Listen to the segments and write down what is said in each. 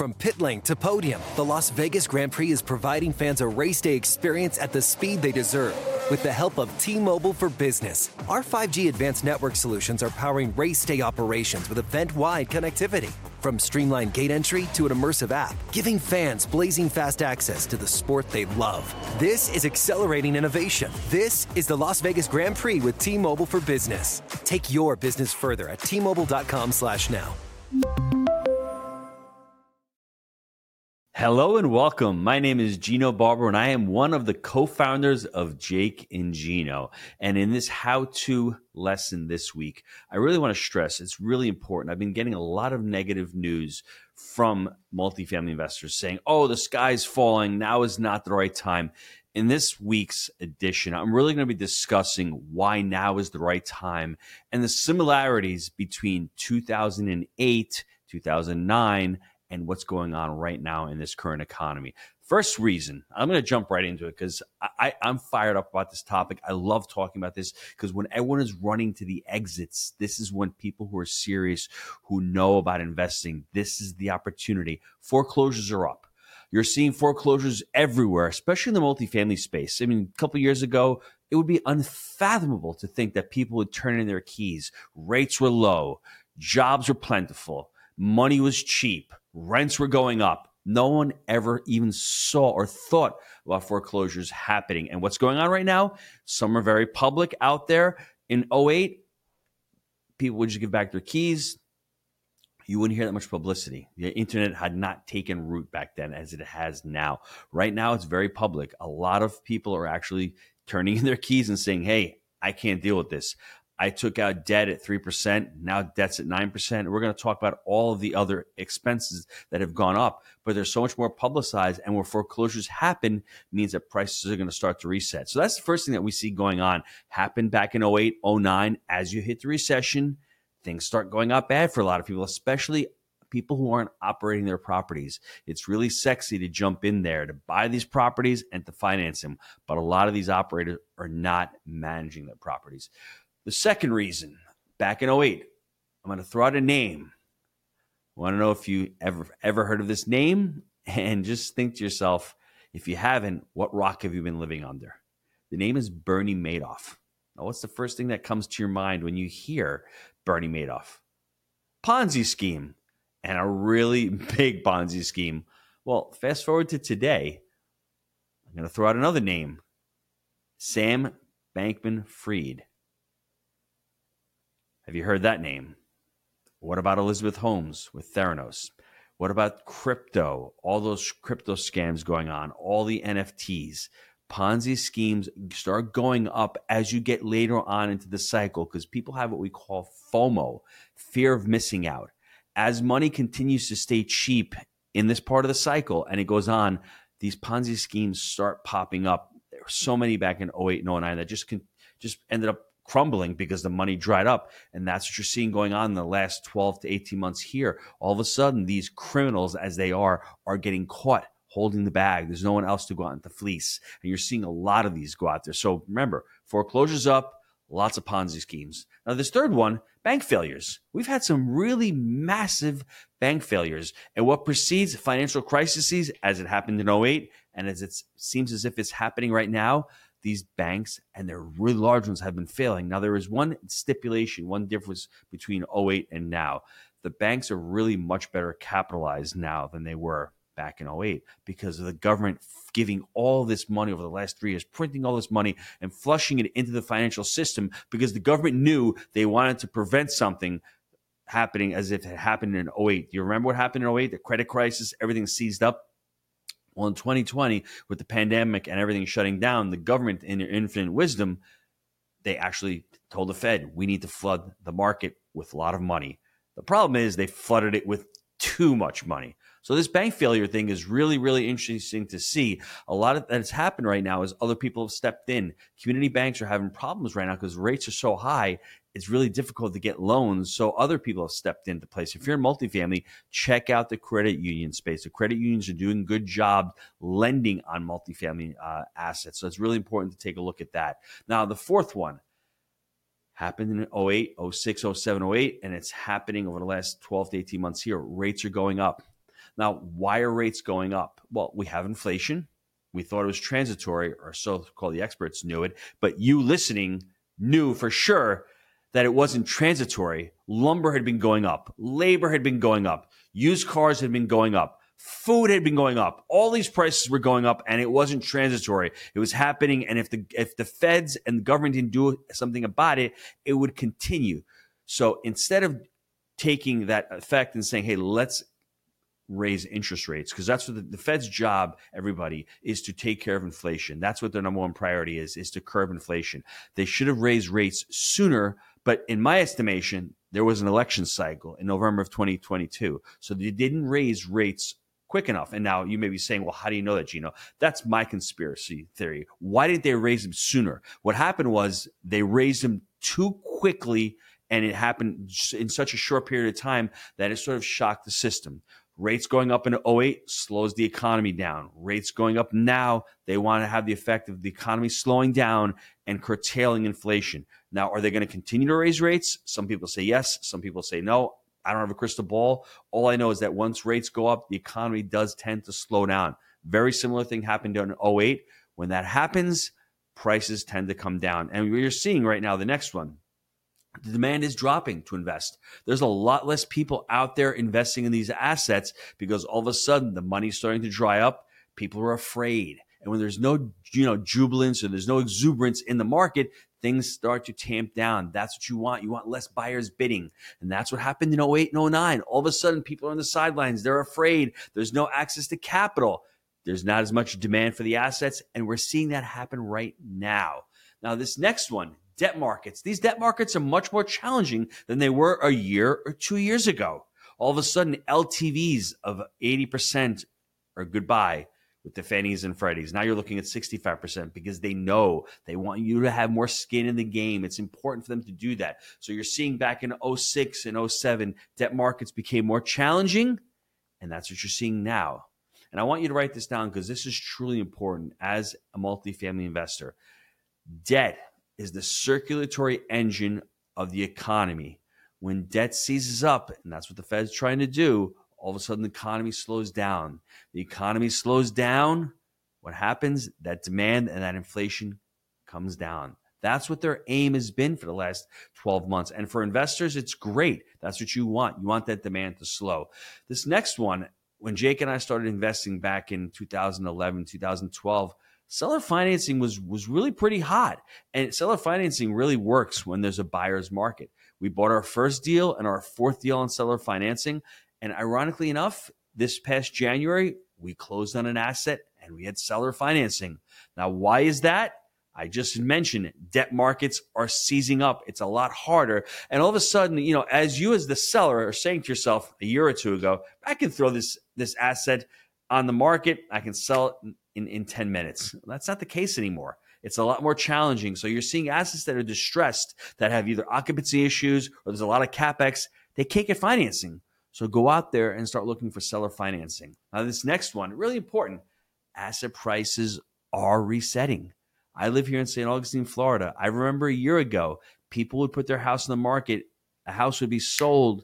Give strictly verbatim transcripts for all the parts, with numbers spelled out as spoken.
From pit lane to podium, the Las Vegas Grand Prix is providing fans a race day experience at the speed they deserve. With the help of T-Mobile for Business, our five G advanced network solutions are powering race day operations with event-wide connectivity. From streamlined gate entry to an immersive app, giving fans blazing fast access to the sport they love. This is accelerating innovation. This is the Las Vegas Grand Prix with T-Mobile for Business. Take your business further at T Mobile dot com slash now. Hello and welcome. My name is Gino Barber, and I am one of the co-founders of Jake and Gino. And in this how-to lesson this week, I really want to stress it's really important. I've been getting a lot of negative news from multifamily investors saying, oh, the sky's falling. Now is not the right time. In this week's edition, I'm really going to be discussing why now is the right time and the similarities between two thousand eight, two thousand nine, and what's going on right now in this current economy. First reason, I'm going to jump right into it because I, I, I'm fired up about this topic. I love talking about this because when everyone is running to the exits, this is when people who are serious, who know about investing, this is the opportunity. Foreclosures are up. You're seeing foreclosures everywhere, especially in the multifamily space. I mean, a couple of years ago, it would be unfathomable to think that people would turn in their keys. Rates were low. Jobs were plentiful. Money was cheap. Rents were going up. No one ever even saw or thought about foreclosures happening. And what's going on right now? Some are very public out there. In oh eight, people would just give back their keys. You wouldn't hear that much publicity. The internet had not taken root back then as it has now. Right now, it's very public. A lot of people are actually turning in their keys and saying, hey, I can't deal with this. I took out debt at three percent. Now debt's at nine percent. We're going to talk about all of the other expenses that have gone up, but they're so much more publicized. And where foreclosures happen means that prices are going to start to reset. So that's the first thing that we see going on. Happened back in oh eight, oh nine. As you hit the recession, things start going up bad for a lot of people, especially people who aren't operating their properties. It's really sexy to jump in there, to buy these properties and to finance them. But a lot of these operators are not managing their properties. The second reason, back in oh eight, I'm going to throw out a name. I want to know if you ever ever heard of this name, and just think to yourself, if you haven't, what rock have you been living under? The name is Bernie Madoff. Now, what's the first thing that comes to your mind when you hear Bernie Madoff? Ponzi scheme, and a really big Ponzi scheme. Well, fast forward to today, I'm going to throw out another name, Sam Bankman-Fried. Have you heard that name? What about Elizabeth Holmes with Theranos? What about crypto? All those crypto scams going on, all the N F Ts. Ponzi schemes start going up as you get later on into the cycle because people have what we call FOMO, fear of missing out. As money continues to stay cheap in this part of the cycle and it goes on, these Ponzi schemes start popping up. There were so many back in oh eight and oh nine that just, can, just ended up crumbling because the money dried up. And that's what you're seeing going on in the last twelve to eighteen months here. All of a sudden, these criminals, as they are, are getting caught holding the bag. There's no one else to go out and to fleece. And you're seeing a lot of these go out there. So remember, foreclosures up, lots of Ponzi schemes. Now, this third one, bank failures. We've had some really massive bank failures. And what precedes financial crises, as it happened in oh eight, and as it seems as if it's happening right now, these banks, and they're really large ones, have been failing. Now, there is one stipulation, one difference between oh eight and now. The banks are really much better capitalized now than they were back in oh eight because of the government giving all this money over the last three years, printing all this money and flushing it into the financial system because the government knew they wanted to prevent something happening as if it happened in oh eight. Do you remember what happened in oh eight? The credit crisis, everything seized up. Well, in twenty twenty, with the pandemic and everything shutting down, the government, in their infinite wisdom, they actually told the Fed, we need to flood the market with a lot of money. The problem is they flooded it with too much money. So this bank failure thing is really, really interesting to see. A lot of that's happened right now is other people have stepped in. Community banks are having problems right now because rates are so high. It's really difficult to get loans. So other people have stepped into place. If you're in multifamily, check out the credit union space. The credit unions are doing a good job lending on multifamily uh, assets. So it's really important to take a look at that. Now, the fourth one happened in oh eight, oh six, oh seven, oh eight, and it's happening over the last twelve to eighteen months here. Rates are going up. Now, why are rates going up? Well, we have inflation. We thought it was transitory, or so-called the experts knew it, but you listening knew for sure that it wasn't transitory. Lumber had been going up. Labor had been going up. Used cars had been going up. Food had been going up. All these prices were going up, and it wasn't transitory. It was happening, and if the if the feds and the government didn't do something about it, it would continue. So instead of taking that effect and saying, hey, let's raise interest rates, because that's what the, the Fed's job, everybody, is to take care of inflation. That's what their number one priority is, is to curb inflation. They should have raised rates sooner, but in my estimation, there was an election cycle in November of twenty twenty-two. So they didn't raise rates quick enough. And now you may be saying, well, how do you know that, Gino? That's my conspiracy theory. Why didn't they raise them sooner? What happened was they raised them too quickly, and it happened in such a short period of time that it sort of shocked the system. Rates going up in oh eight slows the economy down. Rates going up now, they want to have the effect of the economy slowing down and curtailing inflation. Now, are they going to continue to raise rates? Some people say yes. Some people say no. I don't have a crystal ball. All I know is that once rates go up, the economy does tend to slow down. Very similar thing happened in oh eight. When that happens, prices tend to come down. And we're seeing right now the next one. The demand is dropping to invest. There's a lot less people out there investing in these assets because all of a sudden the money's starting to dry up. People are afraid. And when there's no, you know, jubilance or there's no exuberance in the market, things start to tamp down. That's what you want. You want less buyers bidding. And that's what happened in oh eight and oh nine. All of a sudden, people are on the sidelines. They're afraid. There's no access to capital. There's not as much demand for the assets. And we're seeing that happen right now. Now, this next one, debt markets. These debt markets are much more challenging than they were a year or two years ago. All of a sudden, L T Vs of eighty percent are goodbye with the Fannies and Freddies. Now you're looking at sixty-five percent because they know they want you to have more skin in the game. It's important for them to do that. So you're seeing back in oh six and oh seven, debt markets became more challenging, and that's what you're seeing now. And I want you to write this down because this is truly important as a multifamily investor. Debt is the circulatory engine of the economy. When debt seizes up, and that's what the Fed's trying to do, all of a sudden the economy slows down. The economy slows down. What happens? That demand and that inflation comes down. That's what their aim has been for the last twelve months. And for investors, it's great. That's what you want. You want that demand to slow. This next one, when Jake and I started investing back in two thousand eleven, two thousand twelve, seller financing was, was really pretty hot. And seller financing really works when there's a buyer's market. We bought our first deal and our fourth deal on seller financing. And ironically enough, this past January, we closed on an asset and we had seller financing. Now, why is that? I just mentioned debt markets are seizing up. It's a lot harder. And all of a sudden, you know, as you as the seller are saying to yourself a year or two ago, I can throw this, this asset on the market. I can sell it in, in ten minutes. That's not the case anymore. It's a lot more challenging. So you're seeing assets that are distressed, that have either occupancy issues or there's a lot of CapEx. They can't get financing. So go out there and start looking for seller financing. Now, this next one, really important. Asset prices are resetting. I live here in Saint Augustine, Florida. I remember a year ago, people would put their house in the market. A house would be sold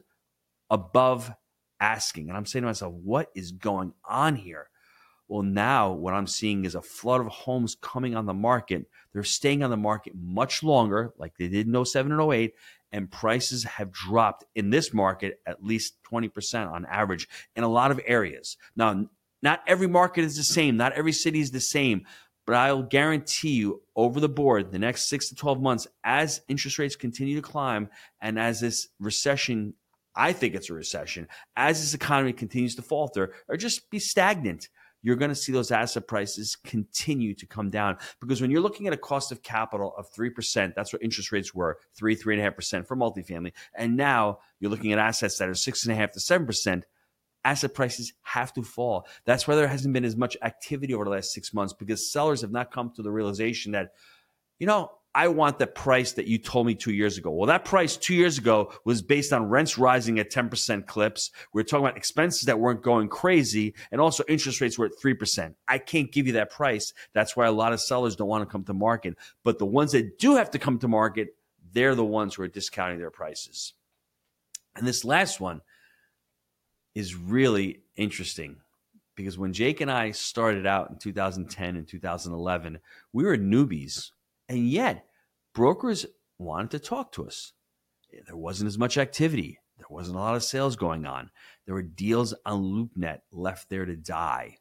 above asking. And I'm saying to myself, what is going on here? Well, now what I'm seeing is a flood of homes coming on the market. They're staying on the market much longer, like they did in oh seven and oh eight, and prices have dropped in this market at least twenty percent on average in a lot of areas. Now, not every market is the same. Not every city is the same. But I'll guarantee you over the board, the next six to twelve months, as interest rates continue to climb and as this recession, I think it's a recession, as this economy continues to falter or just be stagnant, you're going to see those asset prices continue to come down. Because when you're looking at a cost of capital of three percent, that's what interest rates were, three, three point five percent for multifamily. And now you're looking at assets that are six point five to seven percent. Asset prices have to fall. That's why there hasn't been as much activity over the last six months because sellers have not come to the realization that, you know, I want the price that you told me two years ago. Well, that price two years ago was based on rents rising at ten percent clips. We're talking about expenses that weren't going crazy, and also interest rates were at three percent. I can't give you that price. That's why a lot of sellers don't want to come to market. But the ones that do have to come to market, they're the ones who are discounting their prices. And this last one, is really interesting because when Jake and I started out in two thousand ten and two thousand eleven, we were newbies, and yet brokers wanted to talk to us. There wasn't as much activity. There wasn't a lot of sales going on. There were deals on LoopNet left there to die.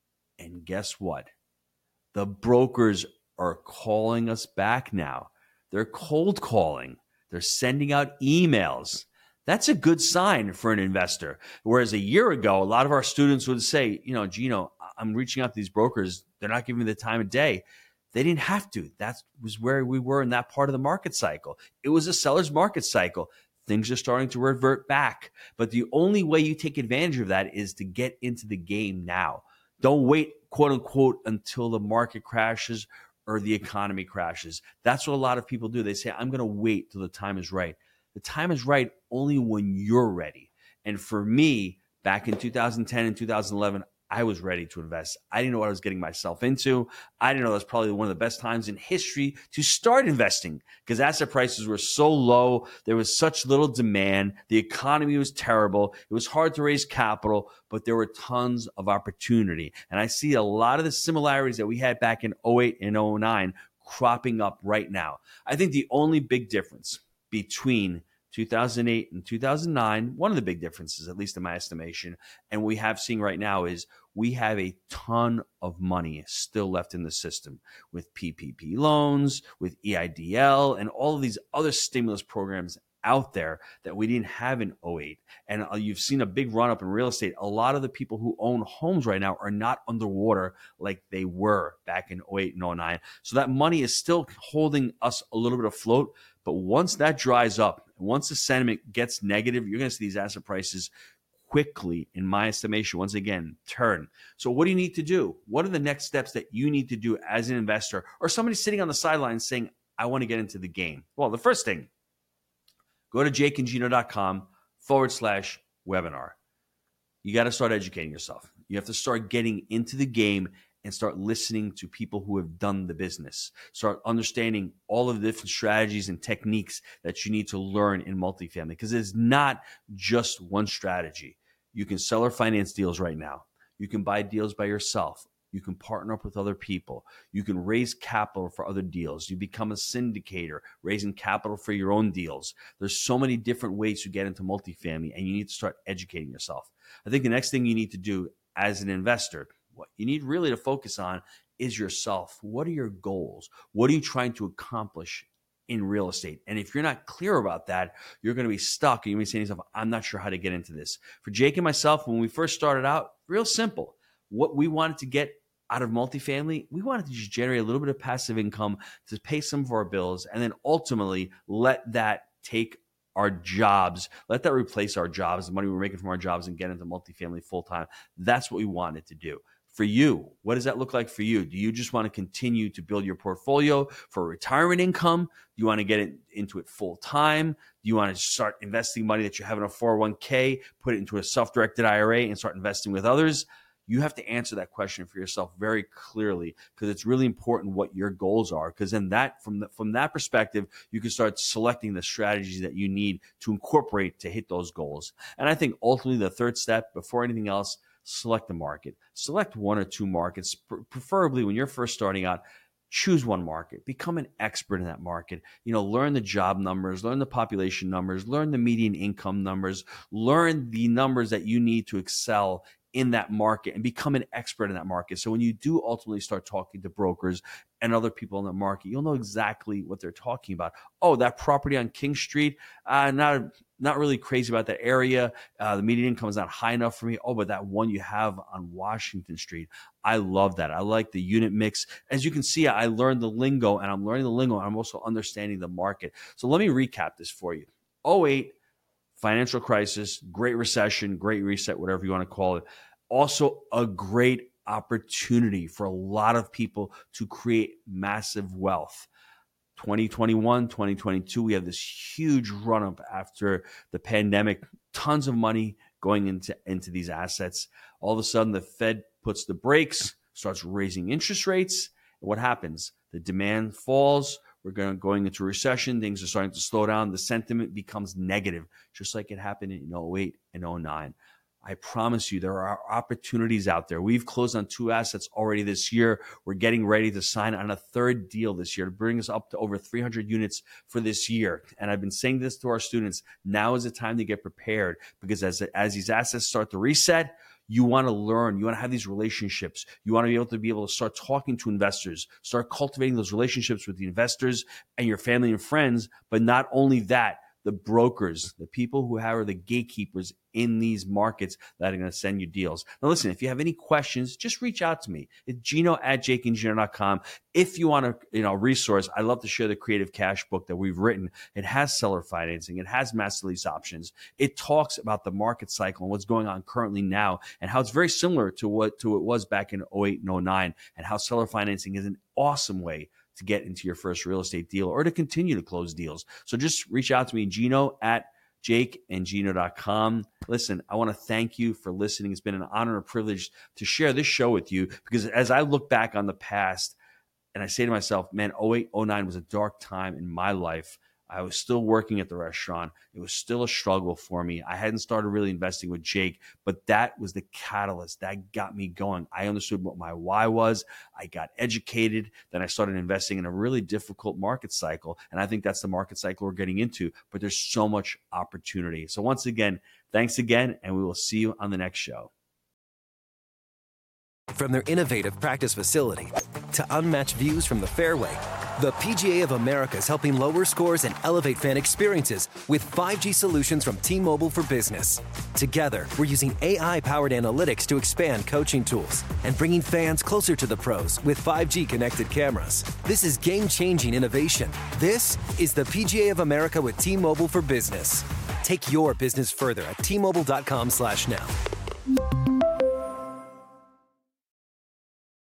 And guess what? The brokers are calling us back now. They're cold calling. They're sending out emails. That's a good sign for an investor. Whereas a year ago, a lot of our students would say, you know, Gino, I'm reaching out to these brokers. They're not giving me the time of day. They didn't have to. That was where we were in that part of the market cycle. It was a seller's market cycle. Things are starting to revert back. But the only way you take advantage of that is to get into the game now. Don't wait, quote unquote, until the market crashes or the economy crashes. That's what a lot of people do. They say, I'm going to wait till the time is right. The time is right only when you're ready. And for me, back in two thousand ten and two thousand eleven, I was ready to invest. I didn't know what I was getting myself into. I didn't know that was probably one of the best times in history to start investing because asset prices were so low. There was such little demand. The economy was terrible. It was hard to raise capital, but there were tons of opportunity. And I see a lot of the similarities that we had back in oh eight and oh nine cropping up right now. I think the only big difference between two thousand eight and two thousand nine, one of the big differences, at least in my estimation, and we have seen right now is we have a ton of money still left in the system with P P P loans, with E I D L, and all of these other stimulus programs out there that we didn't have in oh eight. And you've seen a big run up in real estate. A lot of the people who own homes right now are not underwater like they were back in oh eight and oh nine. So that money is still holding us a little bit afloat. But once that dries up, once the sentiment gets negative, you're going to see these asset prices quickly, in my estimation, once again, turn. So what do you need to do? What are the next steps that you need to do as an investor or somebody sitting on the sidelines saying, I want to get into the game? Well, the first thing, go to jakeandgino.com forward slash webinar. You got to start educating yourself. You have to start getting into the game and start listening to people who have done the business. Start understanding all of the different strategies and techniques that you need to learn in multifamily because it's not just one strategy. You can sell or finance deals right now. You can buy deals by yourself. You can partner up with other people. You can raise capital for other deals. You become a syndicator, raising capital for your own deals. There's so many different ways to get into multifamily, and you need to start educating yourself. I think the next thing you need to do as an investor, what you need really to focus on is yourself. What are your goals? What are you trying to accomplish in real estate? And if you're not clear about that, you're going to be stuck. And you're going to be saying to yourself, I'm not sure how to get into this. For Jake and myself, when we first started out, real simple. What we wanted to get out of multifamily, we wanted to just generate a little bit of passive income to pay some of our bills and then ultimately let that take our jobs, let that replace our jobs, the money we're making from our jobs and get into multifamily full time. That's what we wanted to do. For you, what does that look like for you? Do you just want to continue to build your portfolio for retirement income? Do you want to get it into it full time? Do you want to start investing money that you have in a four oh one k, put it into a self-directed I R A and start investing with others? You have to answer that question for yourself very clearly because it's really important what your goals are. Because then that, from the, from that perspective, you can start selecting the strategies that you need to incorporate to hit those goals. And I think ultimately the third step, before anything else, select the market. Select one or two markets, preferably when you're first starting out. Choose one market. Become an expert in that market. You know, learn the job numbers, learn the population numbers, learn the median income numbers, learn the numbers that you need to excel in that market and become an expert in that market. So when you do ultimately start talking to brokers and other people in the market, you'll know exactly what they're talking about. Oh, that property on King Street, uh, not not really crazy about that area. Uh, the median income is not high enough for me. Oh, but that one you have on Washington Street, I love that. I like the unit mix. As you can see, I learned the lingo, and I'm learning the lingo, and I'm also understanding the market. So let me recap this for you. oh eight, financial crisis, Great Recession, Great Reset, whatever you want to call it. Also a great opportunity for a lot of people to create massive wealth. twenty twenty-one, twenty twenty-two, we have this huge run up after the pandemic, tons of money going into, into these assets. All of a sudden, the Fed puts the brakes, starts raising interest rates. And what happens? The demand falls. We're going, going into a recession. Things are starting to slow down. The sentiment becomes negative, just like it happened in oh eight and oh nine. I promise you, there are opportunities out there. We've closed on two assets already this year. We're getting ready to sign on a third deal this year to bring us up to over three hundred units for this year. And I've been saying this to our students. Now is the time to get prepared, because as, as these assets start to reset, you want to learn. You want to have these relationships. You want to be able to be able to start talking to investors, start cultivating those relationships with the investors and your family and friends. But not only that, the brokers, the people who are the gatekeepers in these markets that are going to send you deals. Now, listen, if you have any questions, just reach out to me. It's Gino at jake and gino dot com. If you want a you know, resource, I love to share the Creative Cash book that we've written. It has seller financing. It has master lease options. It talks about the market cycle and what's going on currently now, and how it's very similar to what to it was back in oh eight and oh nine, and how seller financing is an awesome way to get into your first real estate deal or to continue to close deals. So just reach out to me, Gino at jake and gino dot com. Listen, I want to thank you for listening. It's been an honor and a privilege to share this show with you, because as I look back on the past and I say to myself, man, oh eight, oh nine was a dark time in my life. I was still working at the restaurant. It was still a struggle for me. I hadn't started really investing with Jake, but that was the catalyst that got me going. I understood what my why was. I got educated. Then I started investing in a really difficult market cycle. And I think that's the market cycle we're getting into, but there's so much opportunity. So once again, thanks again, and we will see you on the next show. From their innovative practice facility to unmatched views from the fairway, the P G A of America is helping lower scores and elevate fan experiences with five G solutions from T-Mobile for Business. Together, we're using A I-powered analytics to expand coaching tools and bringing fans closer to the pros with five G connected cameras. This is game-changing innovation. This is the P G A of America with T-Mobile for Business. Take your business further at T Mobile dot com slash now.